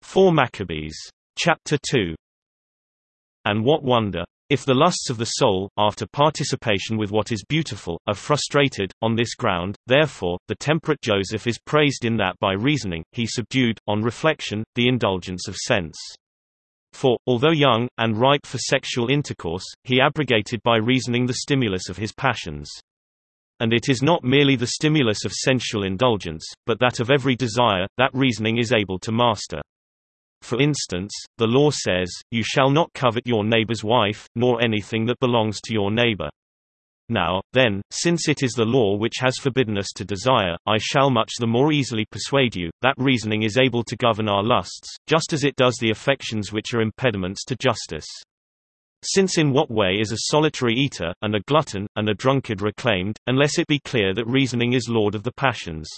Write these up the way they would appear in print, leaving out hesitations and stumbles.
4 Maccabees. Chapter 2. And what wonder, if the lusts of the soul, after participation with what is beautiful, are frustrated, on this ground, therefore, the temperate Joseph is praised in that by reasoning, he subdued, on reflection, the indulgence of sense. For, although young, and ripe for sexual intercourse, he abrogated by reasoning the stimulus of his passions. And it is not merely the stimulus of sensual indulgence, but that of every desire, that reasoning is able to master. For instance, the law says, "You shall not covet your neighbor's wife, nor anything that belongs to your neighbor." Now, then, since it is the law which has forbidden us to desire, I shall much the more easily persuade you, that reasoning is able to govern our lusts, just as it does the affections which are impediments to justice. Since in what way is a solitary eater, and a glutton, and a drunkard reclaimed, unless it be clear that reasoning is lord of the passions?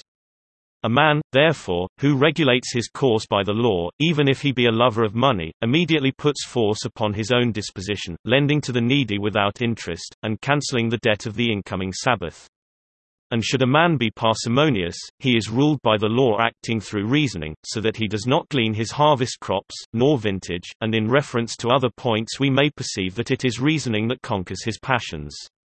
A man, therefore, who regulates his course by the law, even if he be a lover of money, immediately puts force upon his own disposition, lending to the needy without interest, and cancelling the debt of the incoming Sabbath. And should a man be parsimonious, he is ruled by the law acting through reasoning, so that he does not glean his harvest crops, nor vintage, and in reference to other points we may perceive that it is reasoning that conquers his passions.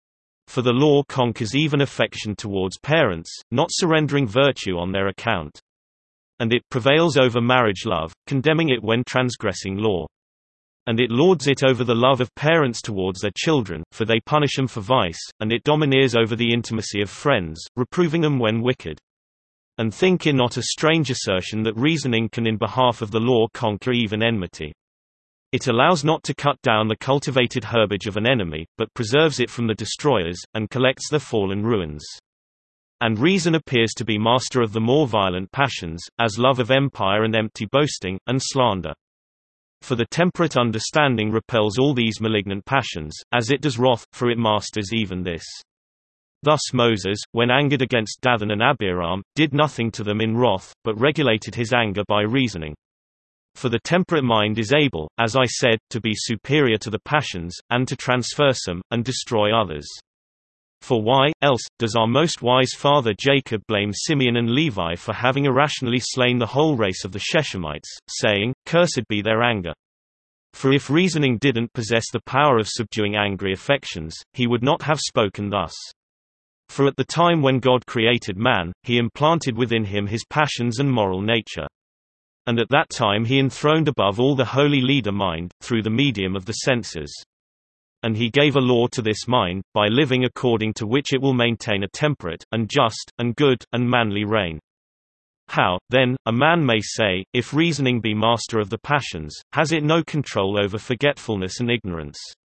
For the law conquers even affection towards parents, not surrendering virtue on their account. And it prevails over marriage love, condemning it when transgressing law. And it lords it over the love of parents towards their children, for they punish them for vice, and it domineers over the intimacy of friends, reproving them when wicked. And think it not a strange assertion that reasoning can in behalf of the law conquer even enmity. It allows not to cut down the cultivated herbage of an enemy, but preserves it from the destroyers, and collects their fallen ruins. And reason appears to be master of the more violent passions, as love of empire and empty boasting, and slander. For the temperate understanding repels all these malignant passions, as it does wrath, for it masters even this. Thus Moses, when angered against Dathan and Abiram, did nothing to them in wrath, but regulated his anger by reasoning. For the temperate mind is able, as I said, to be superior to the passions, and to transverse them, and destroy others. For why, else, does our most wise father Jacob blame Simeon and Levi for having irrationally slain the whole race of the Shechemites, saying, "Cursed be their anger"? For if reasoning didn't possess the power of subduing angry affections, he would not have spoken thus. For at the time when God created man, he implanted within him his passions and moral nature. And at that time he enthroned above all the holy leader mind, through the medium of the senses. And he gave a law to this mind, by living according to which it will maintain a temperate, and just, and good, and manly reign. How, then, a man may say, if reasoning be master of the passions, has it no control over forgetfulness and ignorance?